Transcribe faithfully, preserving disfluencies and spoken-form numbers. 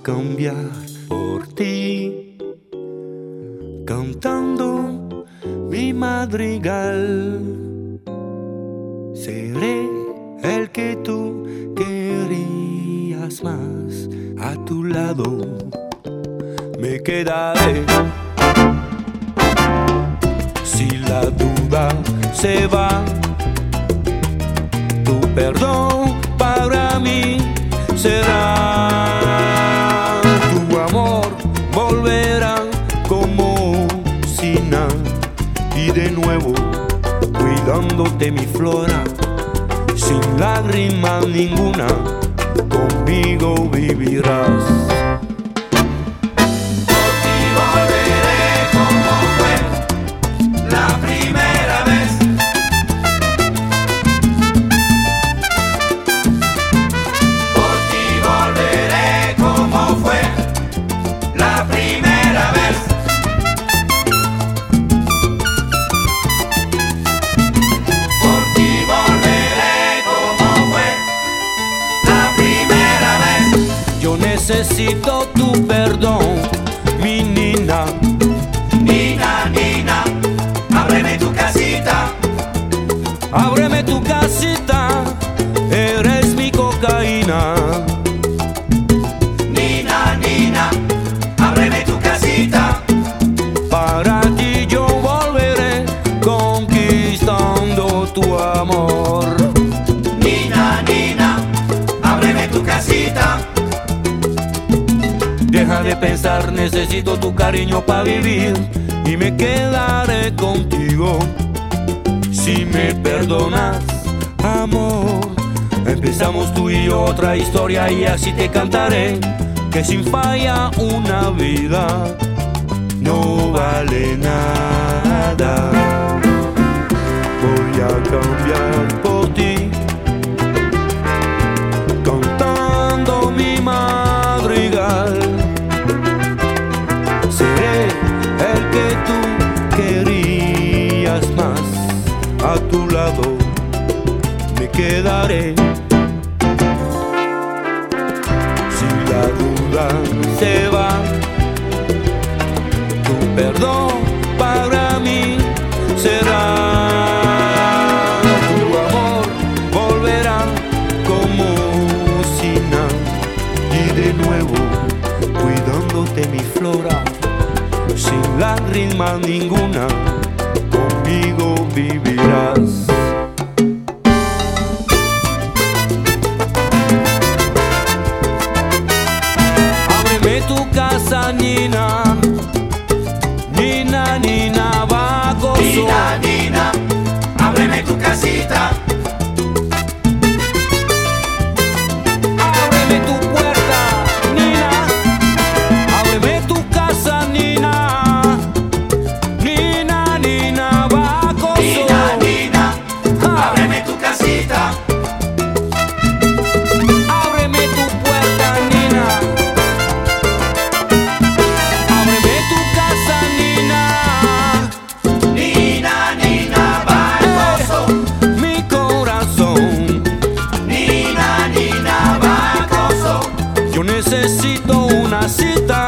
cambiar por ti, cantando mi madrigal. Seré el que tú querías más, a tu lado me quedaré. Si la duda se va, tu perdón para mí será. Tu amor volverá como si nada, y de nuevo cuidándote mi flora, sin lágrima ninguna, conmigo vivirás. Necesito tu perdón, mi nina. Nina, nina, ábreme tu casita. Ábreme tu casita, eres mi cocaína. Nina, nina, ábreme tu casita. Para ti yo volveré conquistando tu amor. Nina, nina, ábreme tu casita. Deja de pensar, necesito tu cariño para vivir, y me quedaré contigo. Si me perdonas, amor, empezamos tú y yo otra historia, y así te cantaré que sin falla una vida no vale nada. Voy a cambiar por ti, cantando mi madrigal. Seré el que tú querías más, a tu lado me quedaré. Si la duda se va, tu perdón para mí será. Tu amor volverá como si nada, y de nuevo cuidándote mi flora, sin lágrima ninguna, conmigo vivirás. Ábreme tu casa, nina. Nina, nina, vagoso. Nina, nina, ábreme tu casita. Ábreme tu puerta, nina. Ábreme tu casa, nina. Nina, nina, vagoso. Nina, nina, ábreme tu casita. Ábreme tu puerta, nina. Ábreme tu casa, nina. Nina, nina, vagoso. Mi corazón, Nina, nina, vagoso. yo necesito una cita